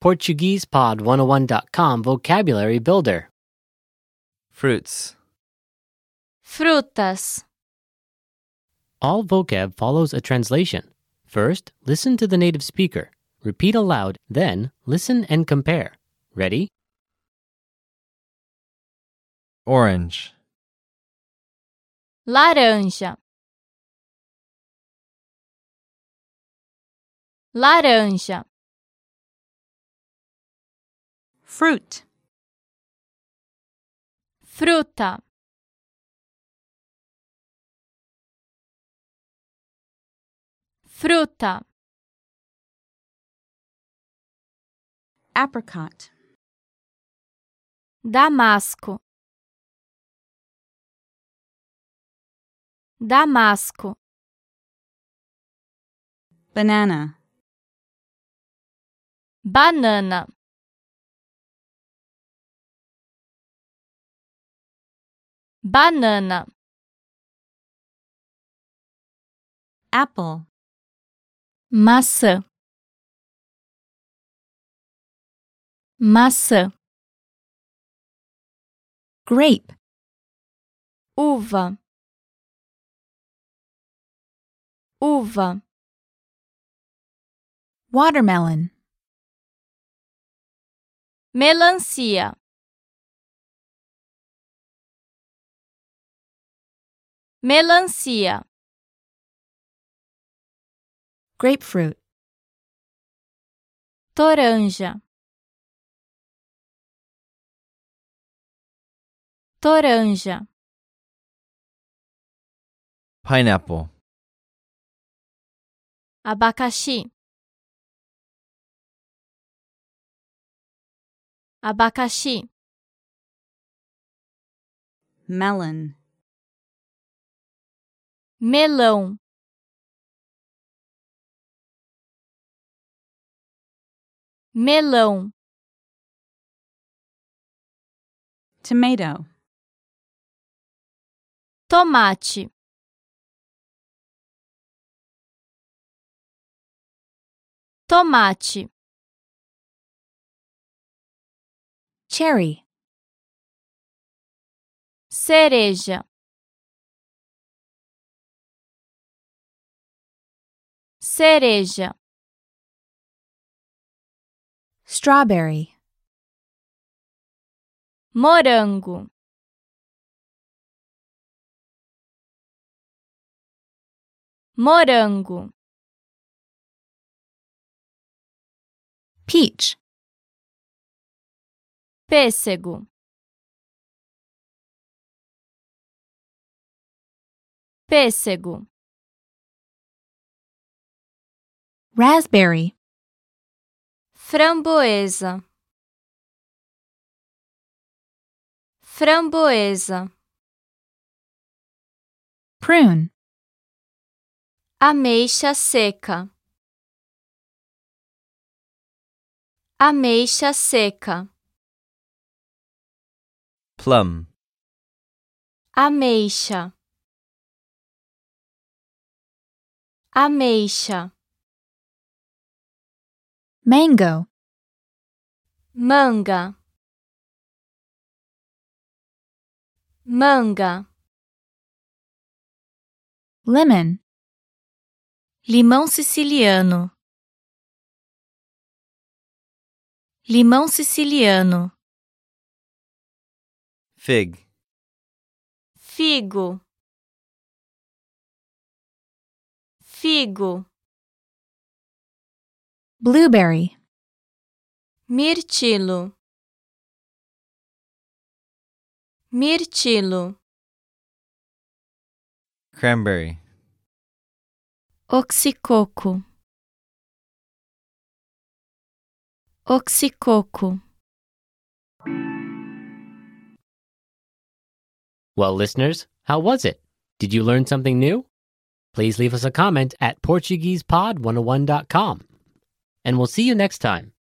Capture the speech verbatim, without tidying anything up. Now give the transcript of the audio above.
Portuguese Pod one oh one dot com Vocabulary Builder. Fruits. Frutas. All vocab follows a translation. First, listen to the native speaker. Repeat aloud, then listen and compare. Ready? Orange. Laranja. Laranja. Fruit. Fruta. Fruta. Apricot. Damasco. Damasco. Banana. Banana. Banana. Apple. Maçã. Maçã. Grape. Uva. Uva. Watermelon. Melancia. Melancia. Grapefruit. Toranja. Toranja. Pineapple. Abacaxi. Abacaxi. Melon. Melão. Melão. Tomato. Tomate. Tomate. Cherry. Cereja. Cereja. Strawberry. Morango. Morango. Peach. Pêssego. Pêssego. Raspberry. Framboesa. Framboesa. Prune. Ameixa seca. Ameixa seca. Plum. Ameixa. Ameixa. Mango. Manga. Manga. Lemon. Limão siciliano. Limão siciliano. Fig. Figo. Figo. Blueberry. Mirtilo. Mirtilo. Cranberry. Oxicoco. Oxicoco. Well, listeners, how was it? Did you learn something new? Please leave us a comment at Portuguese Pod one oh one dot com. And we'll see you next time.